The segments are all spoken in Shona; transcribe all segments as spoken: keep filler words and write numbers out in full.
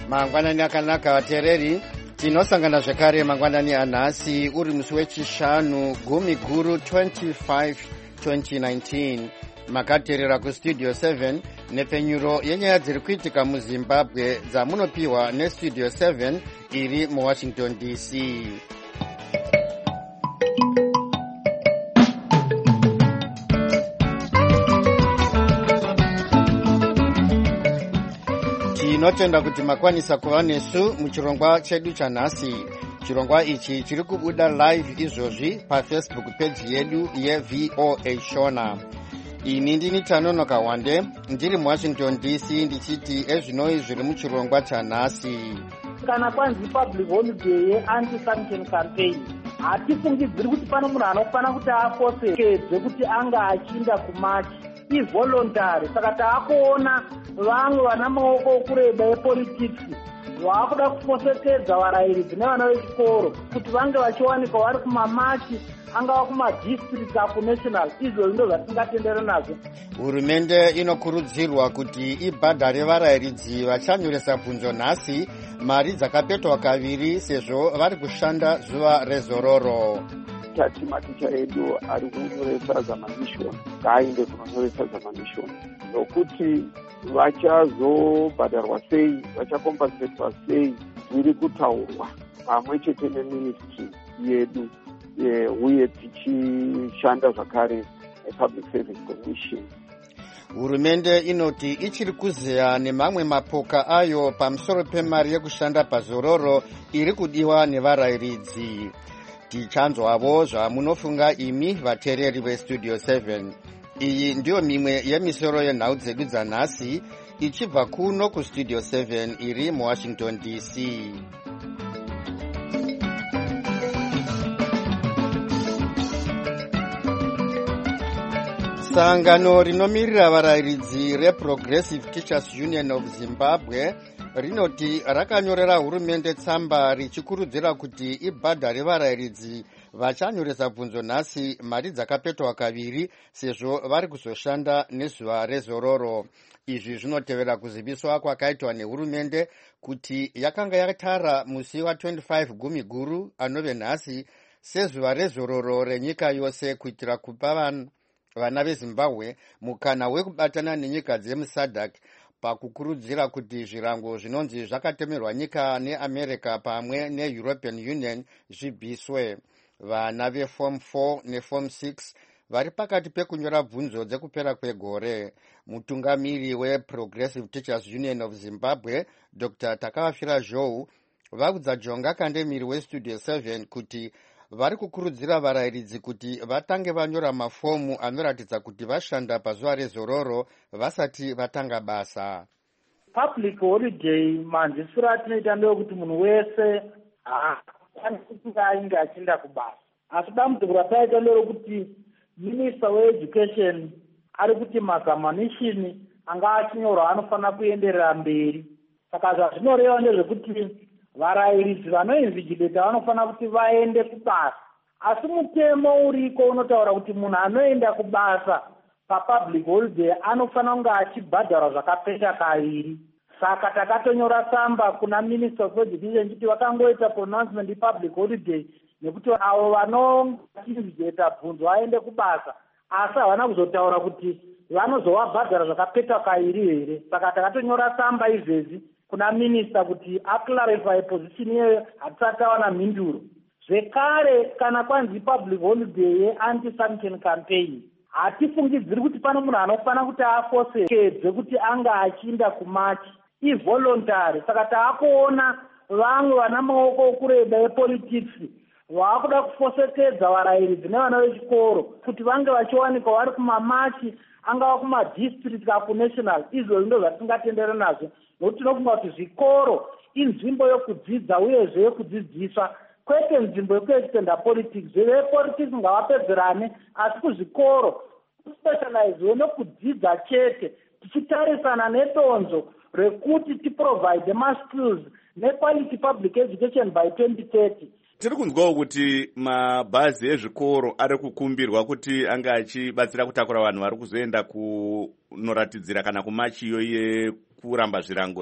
Mangwanani akanaka vateereri, tinosangana zvekare mangwanani anhasi uri musi wechishanu gumi guru twenty-five twenty nineteen. Makateerera kustudio seven nepfenyuro yenyaya dziri kuitika muZimbabwe dzamunopiwa nestudio seven iri muWashington D C. Tinotenda kuti makwanisa kuva nesu muchirongwa chedu chanhasi. Chirongwa ichi chiri kubuda live izvozvi paFacebook page yedu yeV O A Shona. Ini ndini Tanonoka Wande, ndiri muWashington D C ndichiti ezvinoi zviri muchirongwa chanhasi. Kana kwanzi public holiday ye-anti-sanction campaign, hatifungidziri kuti pano munhu anofana kuti afosekedze kuti anga achinda kumachi. Ivoluntary, saka taakuona vamwe vana maoko okureba epolitics vakuda kufosekedza varairidzi nevana vechikoro kuti vange vachiwanikwa vari kumamachi angava kumadistrict akunational. Izvo ndo zvatingatendera nazvo. Hurumende inokurudzirwa kuti ibhadhare varairidzi vachanyoresa bvunzo nhasi mari dzakapetwa kaviri sezvo vari kushanda zuva rezororo. Tati maticha edu ari kunyoresa zamamishoni ngaaende kunonyoresa zamamishoni nokuti vachazobhadharwa sei, vachakompensetwa sei zviri kutaurwa pamwe chete neministry yedu uye tichishanda zvakare nePublic Service Commission. Hurumende inoti ichiri kuzeya nemamwe mapoka ayo pamusoro pemari yekushanda pazororo iri kudiwa nevarairidzi. Tichanzwavo zvamunofunga imi vateereri vestudio seven. Iyi ndiyo mimwe yemisoro yenhau dzedu dzanhasi ichibva kuno kustudio seven iri muWashington D C. Sangano rinomirira varairidzi reProgressive Teachers Union of Zimbabwe rinoti rakanyorera hurumende tsamba richikurudzira kuti ibhadhare varairidzi vachanyoresa bvunzo nhasi mari dzakapetwa kaviri sezvo vari kuzoshanda nezuva rezororo. Izvi zvinotevera kuziviswa kwakaitwa nehurumende kuti yakanga yatara musi wa twenty-five gumi guru anove nhasi sezuva rezororo renyika yose kuitira kupa vana veZimbabwe mukana wekubatana nenyika dzemuSADC pakukurudzira kuti zvirango zvinonzi zvakatemerwa nyika neAmerica pamwe neEuropean Union zvibviswe. Vana veform four neform six vari pakati pekunyora bvunzo dzekupera kwegore. Mutungamiri weProgressive Teachers Union of Zimbabwe Doctor Takavafira Zhou vaudza Jonga Kandemiri westudio seven kuti vari kukurudzira varairidzi kuti vatange vanyora mafomu anoratidza kuti vashanda pazuva rezororo vasati vatanga basa. Public holiday manzisiro atinoita ndeyekuti munhu wese haakwanisi kuti ainge achinda kubasa. Asi dambudziko rataita nderekuti Minister weEducation ari kuti mazamanishini anga achinyorwa anofanira kuenderera mberi. Saka zvazvinoreva ndezvekuti varairidzi vanoinvigileta vanofanira kuti vaende kubasa. Asi mutemo uriko unotaura kuti munhu anoenda kubasa papublic holiday anofanira kunge achibhadharwa zvakapeta kaviri. Saka takatonyora tsamba kuna Minister of Education kuti vakangoita pronouncement yepublic holiday nekuti avo vanoinvigileta bvunzo vaende kubasa asi havana kuzotaura kuti vanozovabhadhara zvakapeta kaviri here. Saka takatonyora tsamba izvezi kuna minister kuti aclarify position iyoyo hatisati tawana mhinduro. Zvekare kana kwanzi public holiday ye-anti-sanction campaign, hatifungidziri kuti pano munhu anofana kuti afosekedze kuti anga achinda kumachi. Ivoluntary, saka taakuona vamwe vana maoko okureba epolitics vakuda kufosekedza varairidzi nevana vechikoro kuti vange vachiwanikwa vari kumamachi angava kumadistrict akunational. Izvo ndo zvatingatendera nazvo nokuti tinofunga kuti zvikoro inzvimbo yokudzidza uyezve yokudzidziswa, kwete nzvimbo yekuextenda politics. Vepolitics ngavapedzerane asi kuzvikoro kuspecializewe nokudzidza chete tichitarisana nedonzo rekuti tiprovide maskills nequality public education by twenty thirty. Tiri kunzwawo kuti mabhazi ezvikoro ari kukumbirwa kuti anga achibatsira kutakura vanhu vari kuzoenda kunoratidzira kana kumachiyo yekuramba zvirango iyi.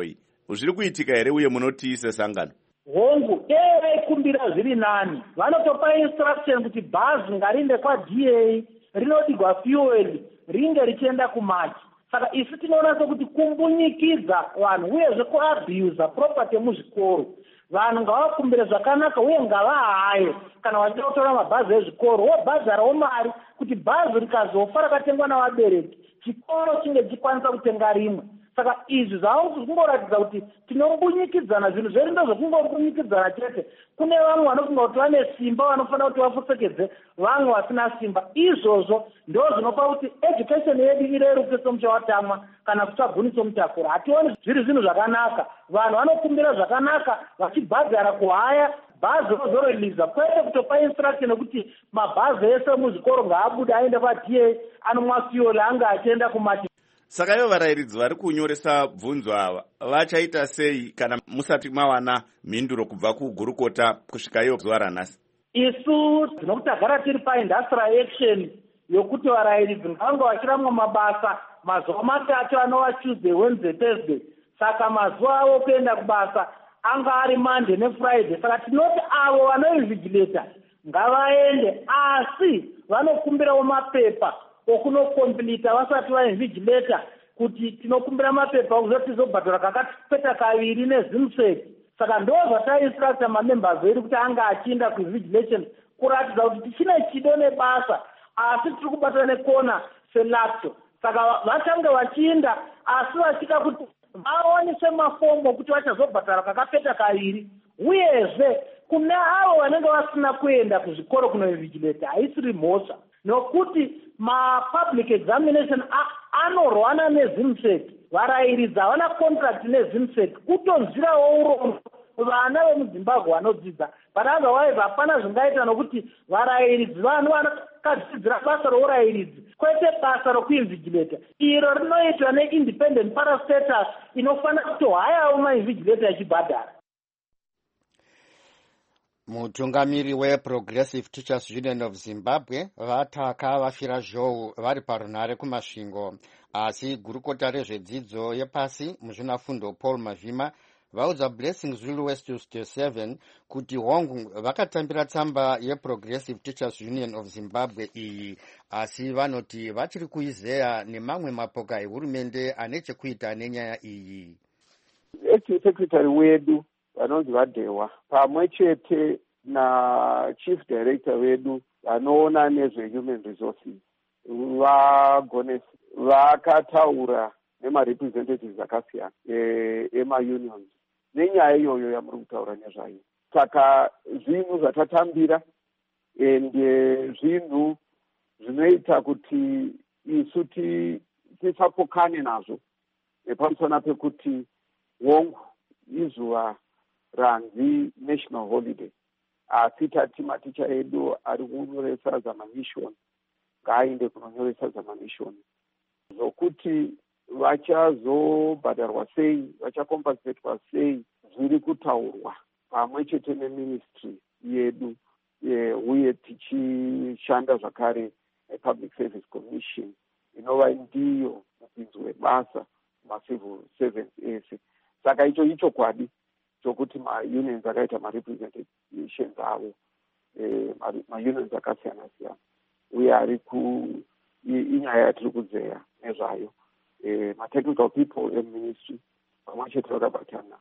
zviri kuitika here uye munoti sesangano? Hongu dei vaikumbira zviri nani, vanotopa instruction kuti bhazi ngarinde kwa-D A rinodigwa fuel ringe richienda kumachi. Saka isi tinoona sokuti kumbunyikidza vanhu uyezve kuabhusa property yemuzvikoro. Vanhu ngavakumbire zvakanaka uye ngavahaye kana vachida kutora mabhazi ezvikoro, wobhadharawo mari kuti bhazi rikazofa rakatengwa navabereki chikoro chinge chikwanisa kutenga rimwe. Saka izvi zvavo kungoratidza kuti tinombunyikidzana, zvinhu zvedu ndozvokungombunyikidzana chete. Kune vamwe vanofunga kuti vane simba vanofanira kuti vafusekedze vamwe vasina simba. Izvozvo ndo zvinopa kuti education yedu ireruke somuchawatamwa kana kutsaguni somutakura. Hationi zviri zvinhu zvakanaka. Vanhu vanokumbira zvakanaka vachibhadhara kuhaya bhazi rozoreliza, kwete kutopa instruction yekuti mabhazi ese muzvikoro ngaabude aende kwa-D A anomwa fuel anga achienda kumati. Saka ivo varayiridzi vari kunyoresa bvunzo ava vachaita sei kana musati mawana mhinduro kubva kugurukota kusvika iyo zuva ranhasi? Isu tinotagara tiri paindustrial action yokuti varayiridzi ngavanga vachiramwa mabasa mazuva matatu anova Tuesday, Wednesday, Thursday. Saka mazuva avo kuenda kubasa anga ari Monday neFriday. Saka tinoti avo vanoinvigilata ngavaende, asi vanokumbirawo mapepa okunokomplita vasati vainvigilata kuti tinokumbira mapepa okuzoti tizobhadhara kakapeta kaviri nezimseki. Saka ndo zvatainstructa mamembers edu kuti anga achienda kuinvigilation kuratidza kuti tichine chido nebasa, asi tiri kubatwa nekona selacto. Saka vachange vachiinda asi vachida kuti vaonese mafomu okuti vachazobhadhara kakapeta kaviri. Uyezve kune avo vanenge vasina kuenda kuzvikoro kunoinvigilata haisiri mhosva, nokuti ma-public examination anorwana nezimseki. Varayiridzi havana contract nezimseki, kutonzirawo urombo vana vemuZimbabwe vanodzidza. But otherwise hapana zvingaita nokuti varayiridzi vanhu vanokadzidzira basa rourayiridzi kwete basa rokuinvigilata. Iro rinoitwa neindependent parastatus inofanira kutohayawo mainvigilata yachibhadhara. Mutungamiri weProgressive Teachers Union of Zimbabwe vataka vafira zhou vari parunhare kumasvingo, asi gurukota rezvedzidzo yepasi muzvinafundo Paul Mavhima vaudza Blessing Zulu West Studio seven kuti hongu vakatambira tsamba yeProgressive Teachers Union of Zimbabwe iyi, asi vanoti vachiri kuizeya nemamwe mapoka ehurumende ane chekuita nenyaya iyi. Acting Secretary wedu vanonzi vadhewa pamwe chete na Chief Director wedu vanoona nezvehuman resources vagonesi vakataura nemarepresentatives akasiyana ema-unions nenyaya iyoyo yamuri kutaura nezvayo. Saka zvinhu zvatatambira ende zvinhu zvinoita kuti isu tisapokane nazvo nepamusana pekuti hongu izuva ranzi national holiday, asi tati maticha edu ari kunyoresa zamamishoni ngaaende kunonyoresa zamamishoni zokuti vachazobhadharwa sei, vachakompasatwa sei zviri kutaurwa pamwe chete neministry yedu uye tichishanda zvakare nepublic service commission inova ndiyo mupinzi webasa macivil servants ese. Saka icho icho kwadi chokuti ma-unions akaita ma-representations avo eh, ma-unions akasiyana siyana uye ari ku inyaya yatiri kudzeya nezvayo. Eh, ma-technical people eministry pamwe chete vakabatana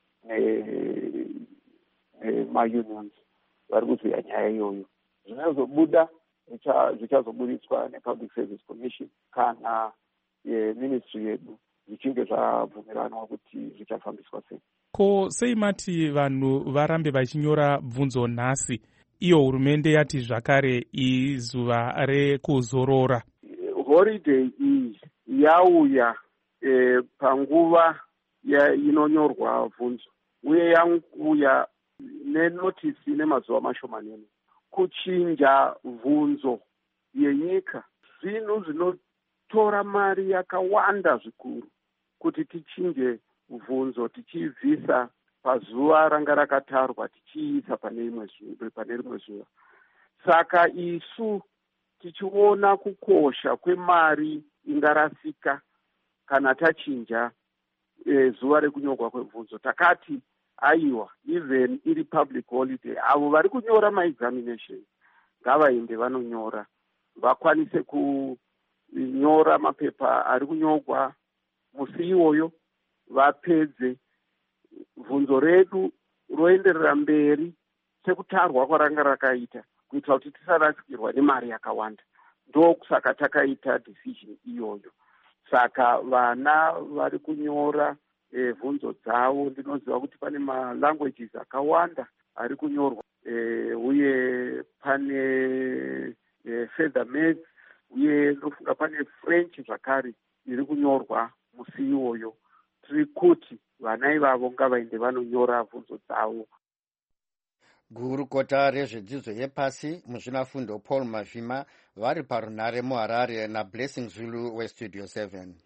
nema-unions vari kudzeya nyaya iyoyo. Zvinozobuda zvichazobuditswa nepublic service commission kana eh, ministry yedu zvichinge zvabvumiranwa kuti zvichafambiswa sei. Ko sei mati vanhu varambe vachinyora bvunzo nhasi, iyo hurumende yati zvakare izuva rekuzorora? Holiday iyi yauya e, panguva inonyorwa bvunzo uye yauya nenotisi nemazuva mashomanene. Kuchinja bvunzo yenyika zvinhu zvinotora mari yakawanda zvikuru kuti tichinje bvunzo tichibvisa pazuva ranga rakatarwa tichiisa pane rimwe zuva. Saka isu tichiona kukosha kwemari ingarasika kana tachinja e, zuva rekunyorwa kwebvunzo. Takati aiwa, even iri public holiday, avo vari kunyora maexamination ngavaende vanonyora, vakwanise kunyora mapepa ari kunyorwa musi iwoyo, vapedze bvunzo redu roenderera mberi sekutarwa kwaranga rakaita, kuitira kuti tisarasikirwa nemari yakawanda. Ndokusaka takaita decision iyoyo. Saka vana vari kunyora e, bvunzo dzavo. Ndinoziva kuti pane malanguages akawanda ari kunyorwa, e, uye pane e, further maths, uye ndofunga pane French zvakare iri kunyorwa musi iwoyo. Tiri kuti vana ivavo ngavaende vanonyora bvunzo dzavo. Gurukota rezvedzidzo yepasi muzvinafundo Paul Mavhima vari parunhare muHarare naBlessing Zulu weStudio seven.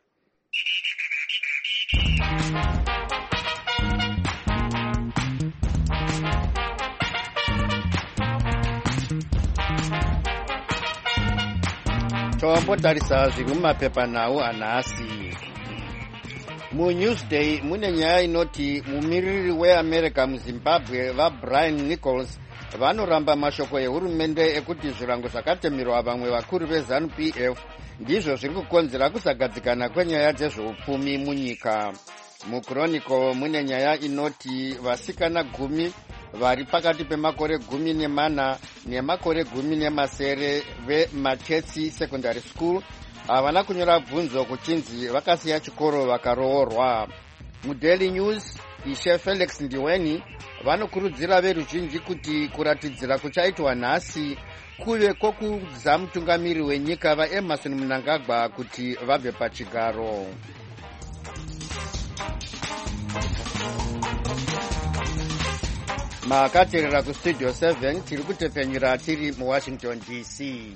Toambotarisa zviri mumapepanhau anhasi. MuNewsday mune nyaya inoti mumiriri weAmerica muZimbabwe vaBrian Nichols vanoramba mashoko ehurumende ekuti zvirango zvakatemerwa vamwe vakuru veZANU P F ndizvo zviri kukonzera kusagadzikana kwenyaya dzezveupfumi munyika. MuChronicle mune nyaya inoti vasikana gumi vari pakati pemakore gumi nemana nemakore gumi nemasere veMatetsi Secondary School havana kunyora bvunzo kuchinzi vakasiya chikoro vakaroorwa. MuDaily News Ishe Felix Ndiweni vanokurudzira veruzhinji kuti kuratidzira kuchaitwa nhasi kuve kwokudza mutungamiri wenyika vaEmerson Mnangagwa kuti vabve pachigaro. Makateerera kuStudio seven tiri kutepfenyura tiri muWashington D C.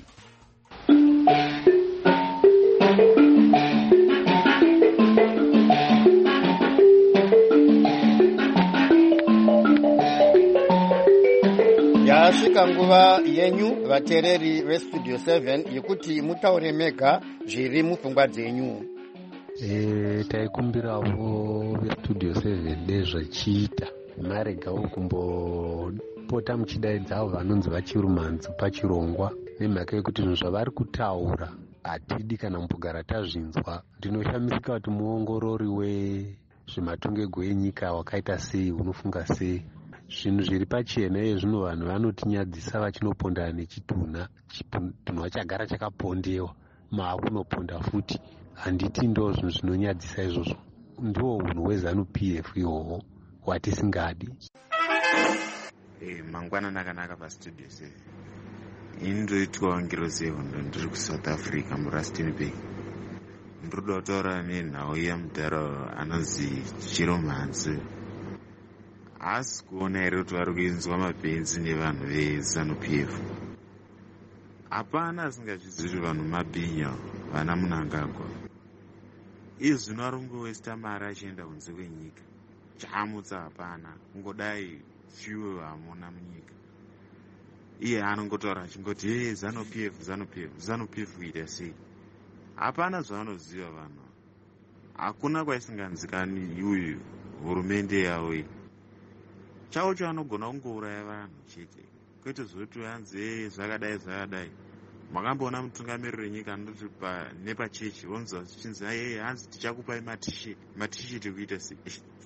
Yasvika nguva yenyu vateereri veStudio seven yekuti mutaure mega zviri mupfungwa dzenyu. E, taikumbirawo veStudio seven nezvachiita maregawo kumbopota muchidaidza avo vanonzi vachirumanzi pachirongwa, nemhaka yekuti zvinhu zvavari kutaura hatidi kana mbogara tazvinzwa. Ndinoshamisika kuti muongorori wezvematongerwo enyika wakaita sei, unofunga sei? Zvinhu zviri pachena yezvino vanhu vanotinyadzisa vachinoponda nechitunha, chitunha chagara chakapondewa maakunoponda futi. Handiti ndo zvinhu zvinonyadzisa izvozvo. Ndiwo unhu hweZANU P F ihwohwo watisingadi. Hey, mangwana akanaka paStudio seven. Ini ndoitwa Ngiro Zehondo, ndiri kuSouth Africa muRustenburg. Ndinoda kutaura nenhau yemudhara anonzi Chiromanzi. Asi kuona here kuti vari kuinzwa mapenzi nevanhu veZANU P F. Hapana asingazvizivi kuti vanhu mabhinya vana Mnangagwa. Izvi zvino ari kungowesta mari achienda kunze kwenyika. Chamutsa hapana, kungodai fiwe vamona munyika. Iye anongotaura achingoti hey, ZANU P F, ZANU P F, ZANU P F kuita sei? Hapana zvavanoziva vanhu. Hakuna kwaisinganzikani uyu hurumende yavo iyi. Chavo chavanogona kungouraya vanhu chete. Kwete zvoti vanzi hey, zvakadai zvakadai. Makamboona mutungamiriri wenyika anoti nepachechi vonzi zvichinzi hey, hanzi tichakupai matisheti. Matisheti kuita sei?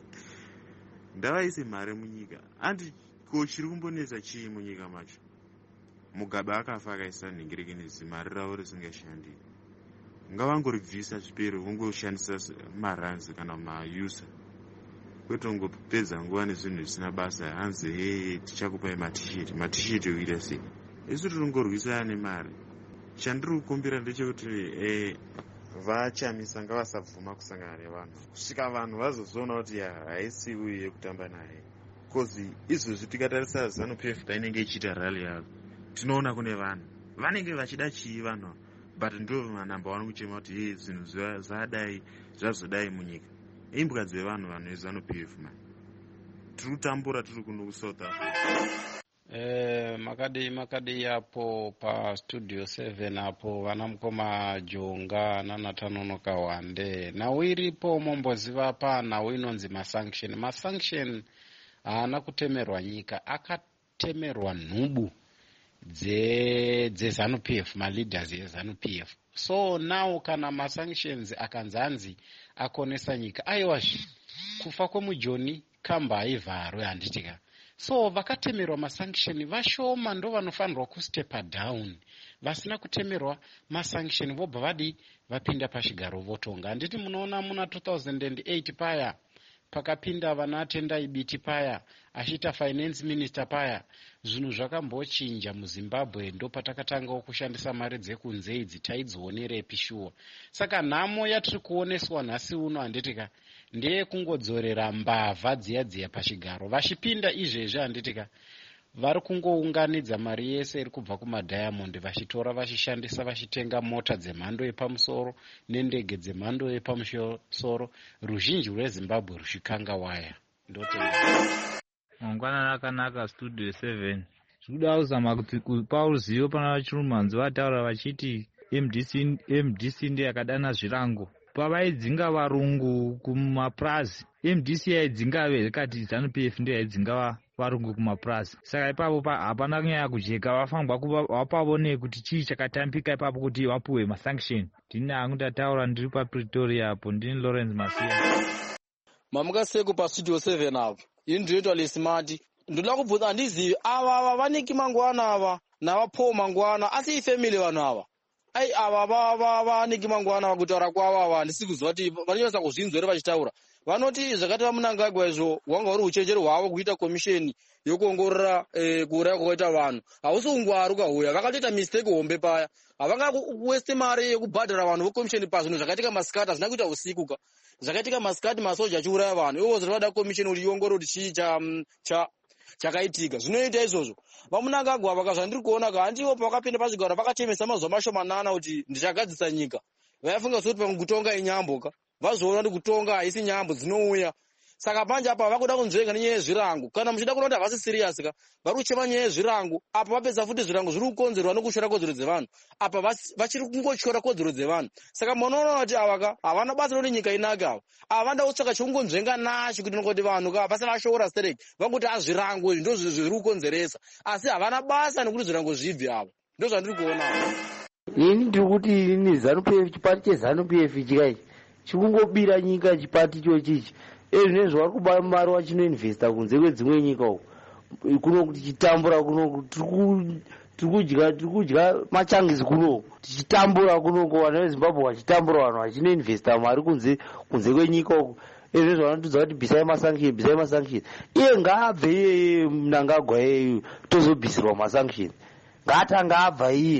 Ndavaise mari munyika. Andi ko chiri kumbonetsa chii munyika macho? Mugabe akafa akaisa nhingirekenezi, mari ravo risingashandi. Ngavangoribvisa zvipero, vongoshandisa maranzi kana mausa. Kwete ungopedza nguva nezvinhu zvisina basa. Hanzi hey, tichakupai matisheti. Matisheti kuita sei? Isu tirongorwisana nemari. Chandiri kukumbira ndechekuti eh, vachamisa ngavasabvuma kusangana nevanhu. Kusvika vanhu vazozoona kuti haisi uyu yekutamba naye. Kozi izvozvi tikatarisa ZANU P F inenge ichiita rally yavo, tinoona kune vanhu vanenge vachida chii vanhu, but ndo manamba wani kuchema kuti hey, zvinhu zvadai zvazodai munyika. Imbwa dzevanhu vanhu veZANU P F man. Tiri kutambura tiri kuno kuSouth Africa. Eh, makadi makadi yapo pa studio seven apo vana mukoma Jonga nanatanonoka Wande nawo iripo momboziva pa nawo inonzi masanction. Masanction haana kutemerwa nyika, akatemerwa nhubu dze dze P F, maleaders eZanu P F. So now kana masanctions akanzanzi akonesa nyika aiwazvi kufa kwemujoni kamba aivharwe handitika. So vakatemerwa masanction vashoma ndo vanofanirwa kustepa down, vasina kutemerwa masanction vobva vadi vapinda pachigaro votonga. Handiti munoona muna two thousand eight paya pakapinda vana Tendai Biti paya achita finance minister paya, zvinhu zvakambochinja muZimbabwe, ndo patakatangawo kushandisa mari dzekunze idzi taidzionerepi shuwa. Saka nhamo yatiri kuoneswa nhasi uno handitika ndeye kungodzorera mbavha dziya dziya pachigaro. Vachipinda izvezvi handitika vari kungounganidza mari yese iri kubva kumaDiamond vachitora vachishandisa vachitenga mota dzemhando yepamusoro nendege dzemhando yepamusoro, ruzhinji rweZimbabwe ruchikanga waya. Ndote mangwanani akanaka studio seven. Zvikuda kuzama kuti kupa ruzivo pana vachirumanzi vataura vachiti M D C M D C ndiye akadana zvirango pavaidzinga varungu kumaprazi. M D C yaidzinga vezikati ZANU P F ndiye yaidzinga varungu kumaprazi. Saka ipapo hapana kunyanya kujeka, vafangwa vapavone kuti chii chakatambika ipapo kuti vapuwe masanction. Ndini hangu ndataura ndiri paPretoria apo. Ndini Lawrence Masiya. Mamukaseko pa studio seven apo. Indiriitwa lesimati. Ndoda kubvunza handizivi ava ava vaniki mangwana ava navapo mangwana asi ifamily vanhu ava. Ai ava ava vaniki mangwana vakutaura kwavo ava handisi kuziva kuti vanonyasa kuzvinzwa ere vachitaura. Vanoti zvakati vamunangagwa izvo wanga uri uchenjeri hwavo kuita komisheni yokuongorora kuuraya kwakaita vanhu. Hausi ungwaru ukauya, vakatoita mistake hombe paya. Havanga kuweste mari yekubhadhara vanhu vokomisheni pazvinhu zvakaitika masikati hazvina kuita usiku ka. Zvakaitika masikati masoja achiuraya vanhu. Ivo zvinoda komisheni kuti iongorore kuti chii cha chakaitika. Zvinoita izvozvo. Vamunangagwa vakazvandiri kuona ka handiwo pavakapinda pachigaro vakachemesa mazuva mashomanana kuti ndichagadzisa nyika. Vaifunga kuti pakutonga inyambo ka. Vazoona kuti kutonga haisi nyambo dzinouya. Saka panje apa vakuda kunzvenga nenyaya yezvirango. Kana muchida kuona kuti havasi serious ka, vari kuchema nyaya yezvirango. Apa vapedza futi zvirango zviri kukonzerwa nokushora kodzero dzevanhu. Apa vachiri kungotyora kodzero dzevanhu. Saka munoona kuti ava ka havana basa roti nyika inake ava. Havanda kutsvaka chikungonzvenga nacho kuti nokoti vanhu ka basa vashora stereki. Vanguti azvirango ndo zviri kukonzeresa. Asi havana basa nekuti zvirango zvibve ava. Ndo zvandiri kuona. Ini ndiri kuti ini ZANU P F, chipati cheZANU P F chikachi chikungobira nyika chipati chochichi. Ezvinezvi vari kuba mari vachinoinvesta kunze kwedzimwe nyika uko kuno kuti chitambura kuno tirikudya tirikudya machangisi kuno tichitambura kunoko vanhu veZimbabwe vachitambura vanhu vachinoinvesta mari kunze kunze kwenyika uko. Ezvinezvi vanotudza kuti bhisai masanction bhisai masanction. Iye ngaabve iyeye Mnangagwa iyeyo tozobhisirwa masanction. Ngaatanga abva iye.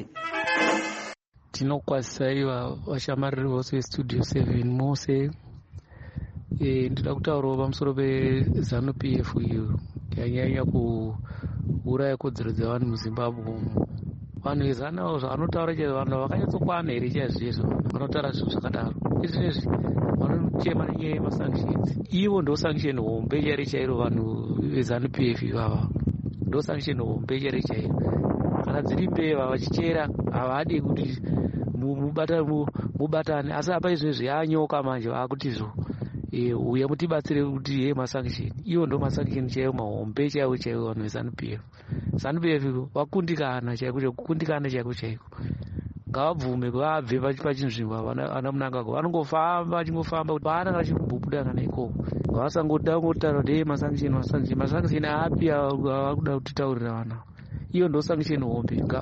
Tinokwasaiwa vashamariri vose vestudio seven mose. E, ndida kutaurawo pamusoro peZANU P F iyo yanyanya kuuraya kodzero dzevanhu muZimbabwe umo. Vanhu vezanawo zvavanotaura chaizvo vanhu vakanyatsokwana here chaizvizvo vanotaura zvinhu zvakadaro. Izvezvi vanochema nenyaya yemasanctions. Ivo ndo sanction hombe chairo chairo vanhu vezANU P F ivava. Ndo sanction hombe chairo chairo. Kana dziri mbeva vachichera havadi kuti mubatane, asi apa izvezvi yanyoka manje vakutizvo uya mutibatsire kuti ye masanction. Iwo ndo masanction chaiwo mahombe chaiwo chaiwo vanhu veZANU P F. ZANU P F vakundikana chaiko kukundikana chaiko chaiko. Ngavabvume vabve pachinzvimbo vana Mnangagwa vanongofamba vachingofamba kuti paana kana chikubuda kana ikoko. Vasangoda ngotaura kuti masanction masanction masanction api avakuda kutitaurira vana. Iyo ndo sanction hombe nga.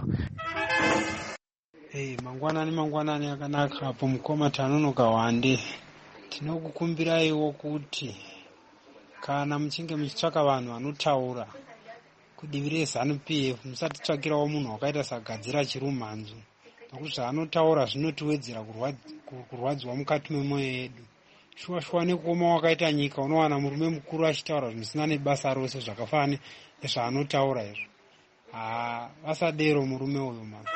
Hey, mangwanani mangwanani akanaka apo mukoma Tanonoka Wande. Tinokukumbiraiwo kuti kana muchinge muchitsvaka vanhu vanotaura kudivi reZANU P F musatitsvakirawo munhu wakaita sagadzira chirumanzu, nokuti zvaanotaura zvinotiwedzera kurwadziwa mukati memwoyo yedu. Shuwa shuwa nekuoma wakaita nyika unowana murume mukuru achitaura zvisina nebasa rose zvakafanana nezvaanotaura izvo. Ah, vasadero murume uyu mama.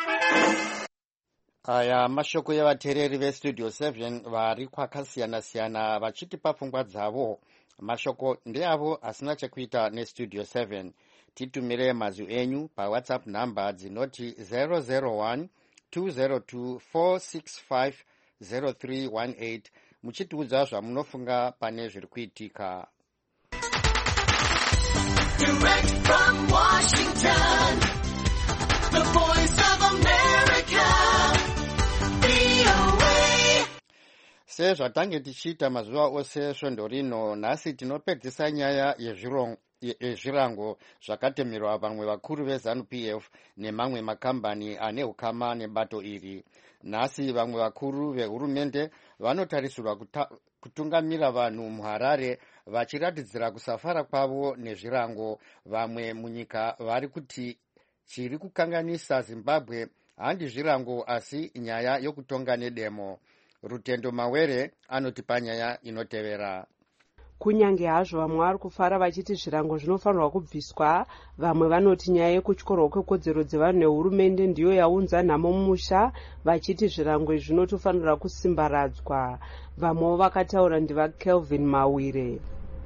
Aya mashoko yevateereri vestudio seven vari kwakasiyana siyana vachitipa pfungwa dzavo. Mashoko ndeavo asina chekuita nestudio seven. titumire mazwi enyu pawhatsapp number dzinoti zero zero one two zero two four six five zero three one eight muchitiudza zvamunofunga pane zviri kuitika. Direct from Washington, the voice of America, V O A. Sezvatange tichiita mazuva ose svondo rino, nhasi tinopedzisa nyaya yezvirango zvakatemerwa vamwe vakuru veZANU-P F nemamwe makambani ane ukama nebato iri. Nhasi vamwe vakuru vehurumende vanotarisirwa kutungamira vanhu muHarare vachiratidzira kusafara kwavo nezvirango. Vamwe munyika vari kuti chiri kukanganisa Zimbabwe handi zvirango asi nyaya yokutonga nedemo. Rutendo Mawere anoti panyaya inotevera. Kunyange hazvo vamwe vari kufara vachiti zvirango zvinofanirwa kubviswa, vamwe vanoti nyaya yekutyorwa kwekodzero dzevanhu nehurumende ndiyo yaunza nhamo mumusha, vachiti zvirango izvi zvinotofanirwa kusimbaradzwa. Vamwewo vakataura ndiva Kelvin Mawire.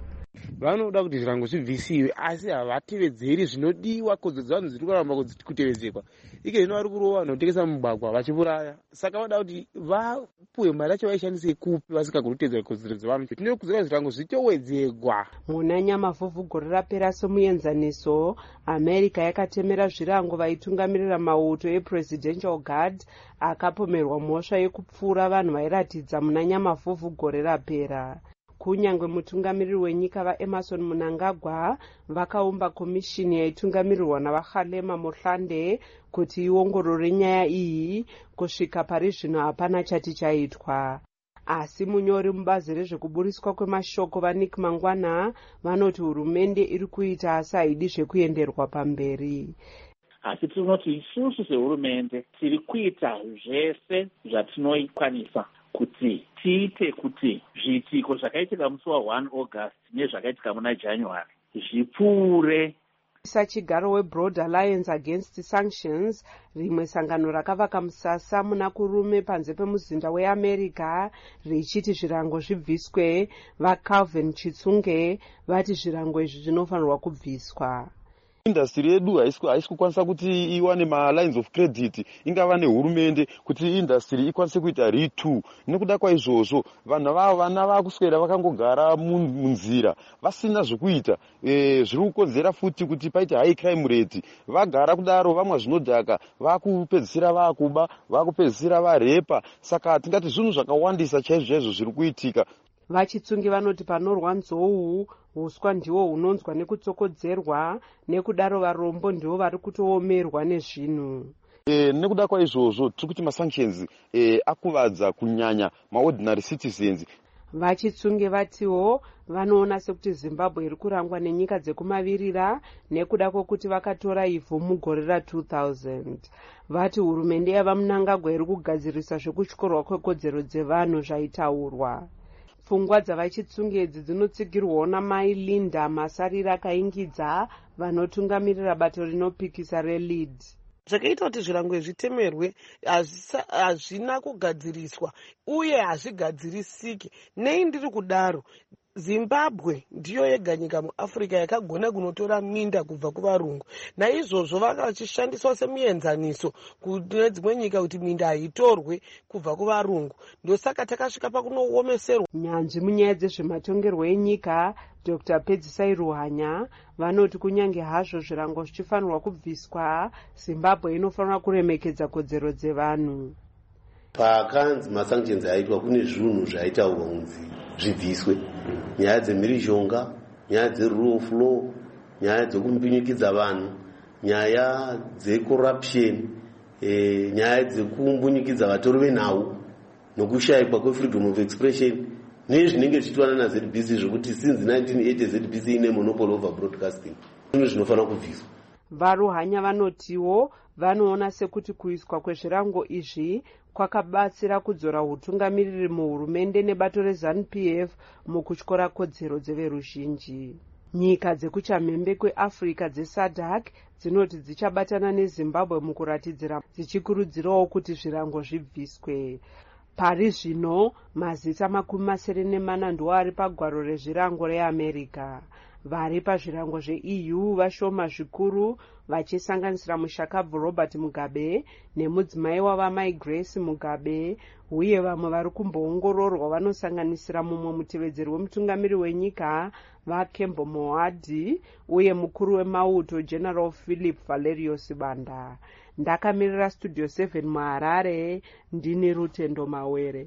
Vanoda kuti zvirango zvibvisiwe asi havatevedzeri zvinodiwa, kodzero dzevanhu dziri kuramba kutevedzerwa. Ike zvino vari kurova vanhu kutengesa mugwagwa vachiuraya. Saka vanoda kuti vapuwe mari yacho vaishandise kupi vasingagoni kutevedzera kodzero dzevanhu. Tinoda kuziva zvirango zvitowedzerwa. Muna Nyamavhuvhu gore rapera somuenzaniso, America yakatemera zvirango vaitungamirira mauto ePresidential Guard akapomerwa mhosva yekupfura vanhu vairatidza muna Nyamavhuvhu gore rapera. Kunyange mutungamiriri wenyika vaEmerson Mnangagwa vakaumba komishini yaitungamirirwa navaKgalema Mohlande kuti iongorore nyaya iyi, kusvika pari zvino hapana chati chaitwa. Asi munyori mubazi rezvekuburiswa kwemashoko vaNick Mangwana vanoti hurumende iri kuita asi haidi zvekuenderwa pamberi. Asi tinoti isusu sehurumende tiri kuita zvese zvatinokwanisa kuti tiite kuti zviitiko zvakaitika musi wa1 August nezvakaitika muna January zvipfuure. Sachigaro weBroad Alliance Against Sanctions, rimwe sangano rakavaka musasa muna kurume panze pemuzinda weAmerica richiti zvirango zvibviswe, vaCalvin Chitsunge vati zvirango izvi zvinofanirwa kubviswa. Industry yedu haisi kukwanisa kuti iwane ma-lines of credit ingava nehurumende kuti industry ikwanise kuita ritu. Nekuda kwaizvozvo vanhu vavo vana vakuswera vakangogara munzira vasina zvekuita, e, zviri kukonzera futi kuti paite high crime rate. Vagara kudaro vamwe zvinodhaka vakupedzisira vakuba, vakupedzisira varepa. Saka tingati zvinhu zvakawandisa chaizvo chaizvo zviri kuitika. Vachitsungi vanoti panorwa nzou, huswa ndiwo hunonzwa nekutsokodzerwa, nekudaro varombo ndiwo vari kutoomerwa nezvinhu. E, nekuda kwaizvozvo tiri kuti masanctions e, akuvadza kunyanya maordinary citizens. Vachitsunge vatiwo vanoona sekuti Zimbabwe iri kurangwa nenyika dzekumavirira nekuda kwokuti vakatora ivhu mugore ra two thousand. Vati hurumende yava Mnangagwa iri kugadzirisa zvekutyorwa kwekodzero dzevanhu zvaitaurwa. Pfungwa dzavachitsunge idzi dzinotsigirwawo namai Linda Masarira akaingidza vanotungamirira bato rinopikisa reLead. Zvakaita kuti zvirango zvitemerwe hazvina kugadziriswa uye hazvigadzirisiki. Nei ndiri kudaro, Zimbabwe ndiyo yega nyika muAfrica yakagona kunotora minda kubva kuvarungu. Naizvozvo vakachishandiswa semuenzaniso kune dzimwe nyika kuti minda haitorwe kubva kuvarungu. Ndosaka takasvika pakunoomeserwa. Nyanzvi munyaya dzezvematongerwo enyika Doctor Pedzisai Ruhanya vanoti kunyange hazvo zvirango zvichifanirwa kubviswa, Zimbabwe inofanira kuremekedza kodzero dzevanhu. Pakanzi masanctions aitwa kune zvinhu zvaitaurwa kunzi zvibviswe. Nyaya dzemhirizhonga, nyaya dzerule of law, nyaya dzekumbinyikidza vanhu, nyaya dzecorruption, e, nyaya dzekumbunyikidzwa vatori venhau nokushayikwa kwefreedom of expression nezvinenge zvichitwana naZ B C zvokuti since nineteen eighty Z B C ine monopoly over broadcasting. Zvinhu zvinofanira kubviswa. Varuhanya vanotiwo vanoona sekuti kuiswa kwezvirango izvi kwakabatsira kudzora hutungamiriri muhurumende nebato reZANU-P F mukutyora kodzero dzeveruzhinji. Nyika dzekuchamhembe kweAfrica dzeSADC dzinoti dzichabatana neZimbabwe mukuratidzira dzichikurudzirawo kuti zvirango zvibviswe. Pari zvino mazita makumi masere nemana ndiwo ari pagwaro rezvirango reAmerica. vari pazvirango zve-E U vashoma zvikuru, vachisanganisira mushakabvu Robert Mugabe nemudzimai wavamai Grace Mugabe, uye vamwe vari kumboongororwa vanosanganisira mumwe mutevedzeri wemutungamiri wenyika vaKembo Moadi uye mukuru wemauto General Philip Valerius Banda. Ndakamirira Studio seven muHarare, ndini Rutendo Mawere.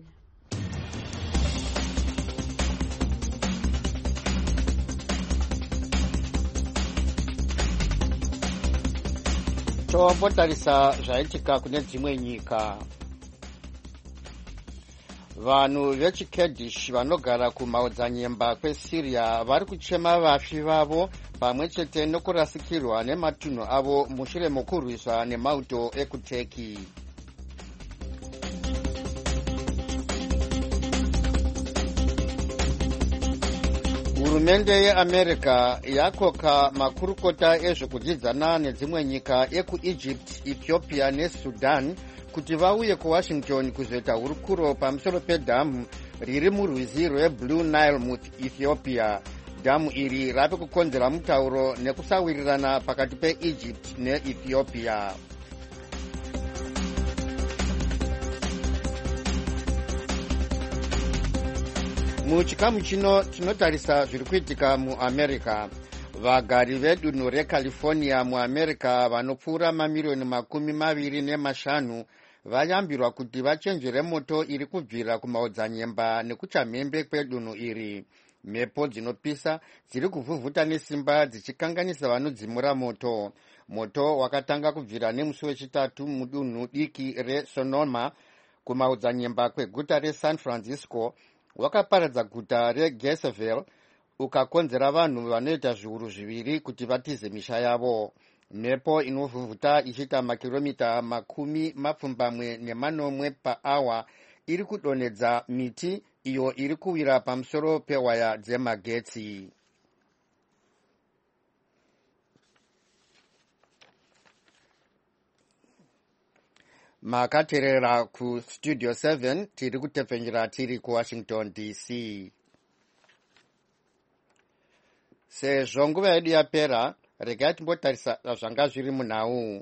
tombotarisa zvaitika kune dzimwe nyika. Vanhu vechiKurdish vanogara kumaodzanyemba kweSyria vari kuchema vafi vavo pamwe chete nokurasikirwa nematunhu avo mushure mokurwiswa nemauto ekuTurkey. Hurumende yeAmerica yakoka makurukota ezvekudzidzana nedzimwe nyika ekuEgypt, Ethiopia neSudan kuti vauye kuWashington kuzoita hurukuro pamusoro pedhamu riri murwizi rweBlue Nile muEthiopia. Dhamu iri rave kukonzera mutauro nekusawirirana pakati peEgypt neEthiopia. Muchikamu chino tinotarisa zviri kuitika muAmerica. Vagari vedunhu reCalifornia muAmerica vanopfuura mamirioni makumi maviri nemashanu vayambirwa kuti vachenjere moto iri kubvira kumaodzanyemba nekuchamhembe kwedunhu iri. Mhepo dzinopisa dziri kuvhuvhuta nesimba dzichikanganisa vanodzimura moto. Moto wakatanga kubvira nemusi wechitatu mudunhu diki reSonoma kumaodzanyemba kweguta reSan Francisco, wakaparadza guta reGainesville ukakonzera vanhu vanoita zviuru zviviri kuti vatize misha yavo. Mhepo inovhuvhuta ichiita makiromita makumi mapfumbamwe nemanomwe paawa iri kudonhedza miti iyo iri kuwira pamusoro pewaya dzemagetsi. Makateerera kuStudio seven, tiri kutepfenyera tiri kuWashington D C. Sezvo nguva yedu yapera, regai timbotarisa zvanga zviri munhau.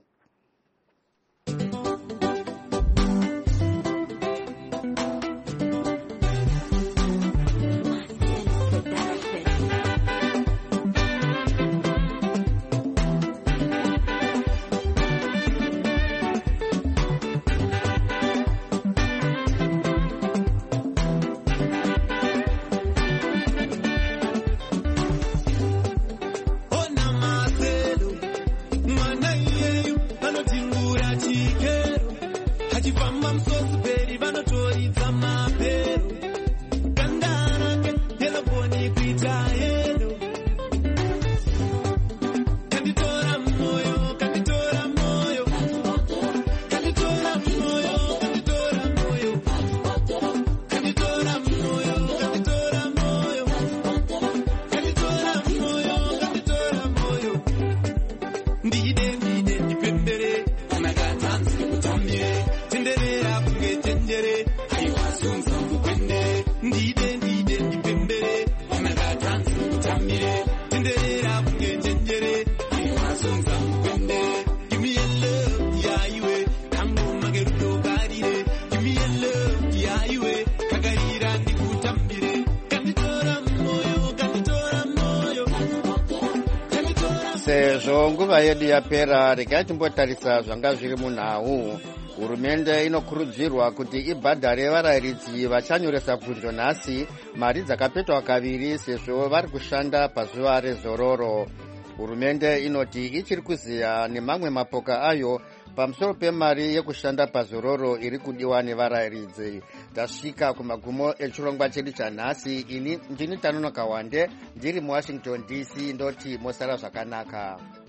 Sezvo nguva yedu yapera, regai timbotarisa zvanga zviri munhau. Hurumende inokurudzirwa kuti ibhadhare varayiridzi vachanyoresa bvunzo nhasi mari dzakapetwa kaviri sezvo vari kushanda pazuva rezororo. Hurumende inoti ichiri kuziya nemamwe mapoka ayo pamusoro pemari yekushanda pazororo iri kudiwa nevarayiridzi. Tasvika kumagumo echirongwa chedu chanhasi. Ini ndini Tanonoka Wande, ndiri muWashington D C, ndoti mosara zvakanaka.